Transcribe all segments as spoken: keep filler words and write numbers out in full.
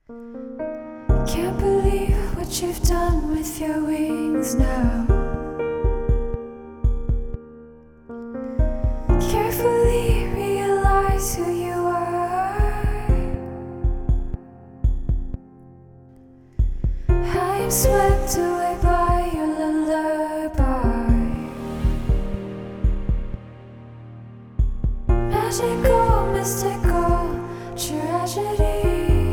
Can't believe what you've done with your wings now. Carefully realize who you are. I am swept away by your lullaby. Magical, mystical tragedy.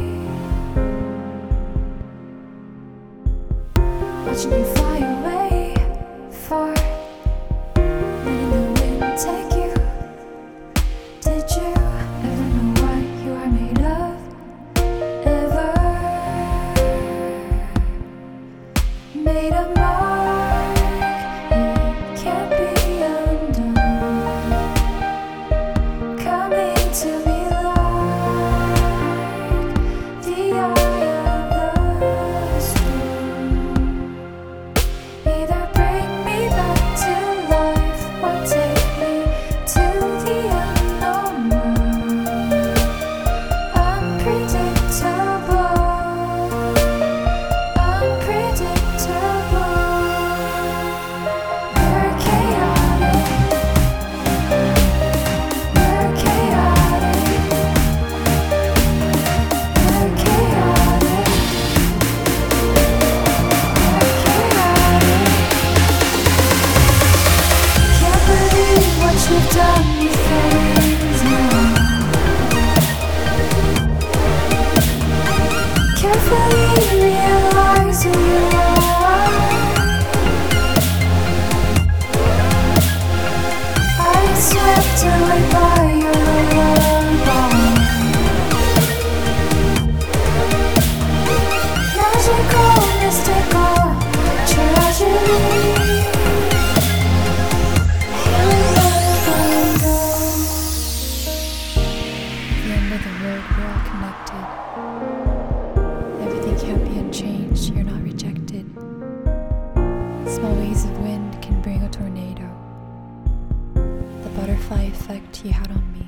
Watching you fly away far, letting the wind take you. Did you ever know what you are made of? Ever made a mark, it can't be undone. Coming to me like the eye of the storm. Either bring me back to life or take me to the unknown world. Unpredictable, unpredictable. We're chaotic, we're chaotic, we're chaotic, we're chaotic. Can't believe what you've done with your wings now. Carefully realize who you are. I'm swept away by your lullaby. Magical, mystical tragedy. The end of the road, we're all connected. Everything can't be unchanged, you're not rejected. Small waves of wind can bring a tornado. The butterfly effect you had on me